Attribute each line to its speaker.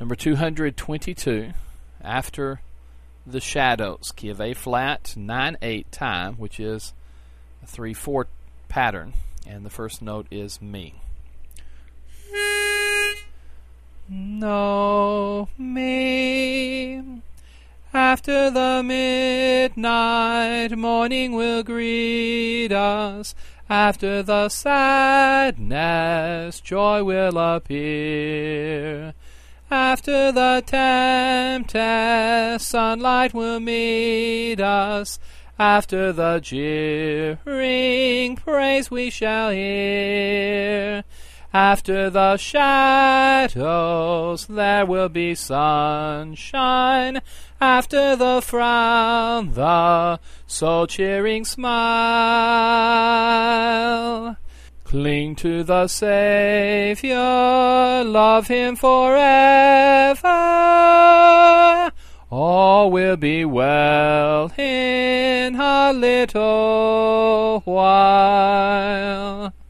Speaker 1: Number 222, After the Shadows, key of A flat, 9/8 time, which is a 3/4 pattern, and the first note is me. Know me. After the midnight morning will greet us. After the sadness, joy will appear. After the tempest, sunlight will meet us. After the jeering, praise we shall hear. After the shadows, there will be sunshine. After the frown, the soul-cheering smile. Cling to the Savior, love Him forever. All will be well in a little while.